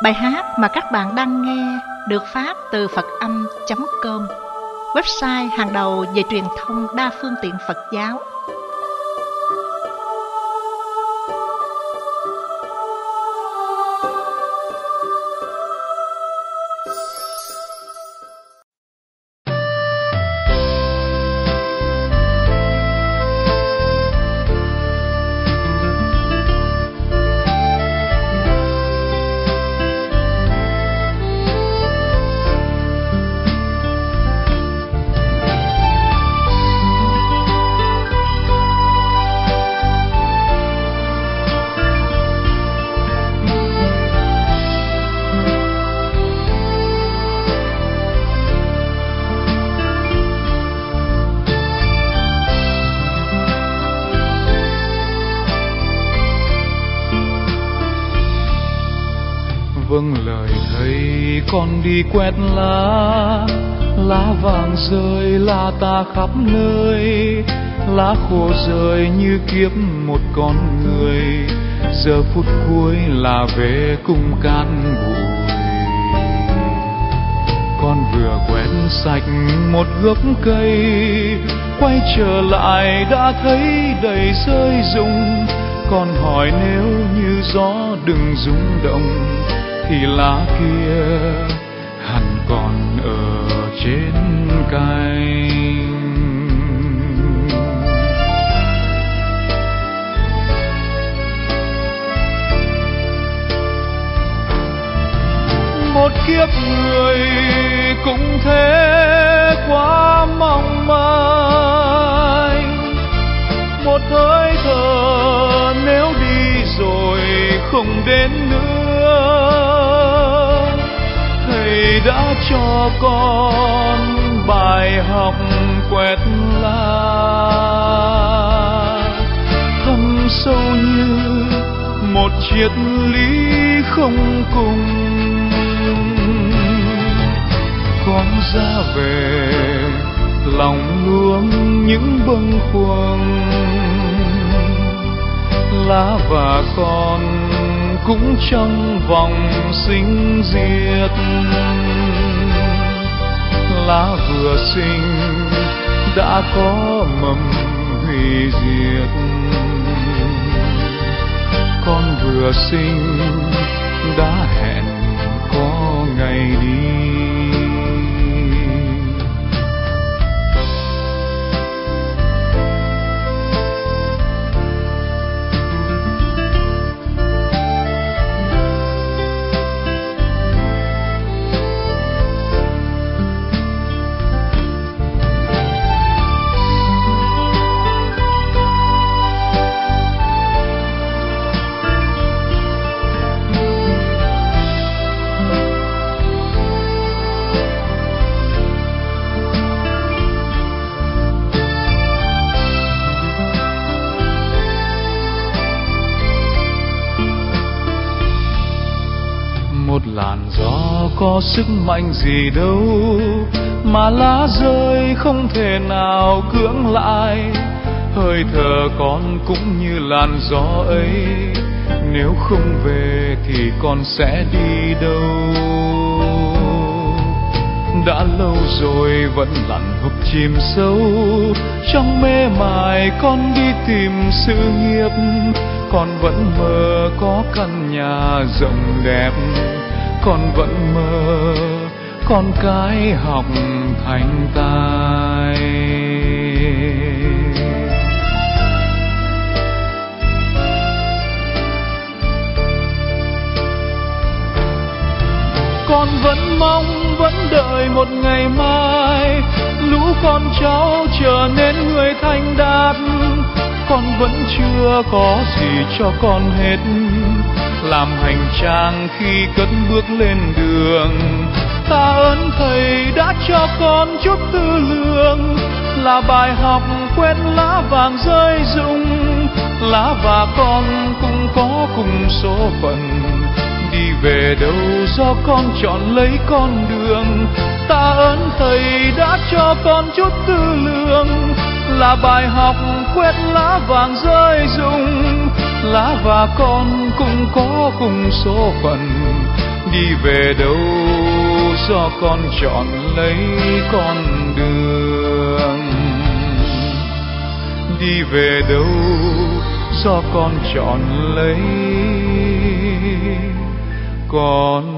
Bài hát mà các bạn đang nghe được phát từ Phật-âm.com, website hàng đầu về truyền thông đa phương tiện Phật giáo. Vâng lời thầy, con đi quét lá vàng rơi la ta khắp nơi, lá khô rơi như kiếp một con người, giờ phút cuối là về cung can bụi. Con vừa quét sạch một gốc cây, quay trở lại đã thấy đầy rơi rụng. Con hỏi nếu như gió đừng rung động, thì lá kia hẳn còn ở trên cành. Một kiếp người cũng thế quá mong manh, một hơi thở nếu đi rồi không đến nữa. Thầy đã cho con bài học quét lá, thâm sâu như một triết lý không cùng. Con ra về lòng luống những bâng khuâng, lá và con cũng trong vòng sinh diệt. Lá vừa sinh đã có mầm hủy diệt, con vừa sinh đã hẹn có ngày đi. Một làn gió có sức mạnh gì đâu, mà lá rơi không thể nào cưỡng lại. Hơi thở con cũng như làn gió ấy, nếu không về thì con sẽ đi đâu. Đã lâu rồi vẫn lặn hoặc chìm sâu, trong mê mải con đi tìm sự nghiệp. Con vẫn mơ có căn nhà rộng đẹp, con vẫn mơ con cái học thành tài. Con vẫn mong, vẫn đợi một ngày mai, lũ con cháu trở nên người thành đạt. Con vẫn chưa có gì cho con hết, làm hành trang khi cất bước lên đường. Ta ơn thầy đã cho con chút tư lương, là bài học quét lá vàng rơi rụng. Lá và con cũng có cùng số phận, đi về đâu do con chọn lấy con đường. Ta ơn thầy đã cho con chút tư lương, là bài học quét lá vàng rơi rụng. Lá và con cũng có cùng số phận, đi về đâu do con chọn lấy con đường, đi về đâu do con chọn lấy con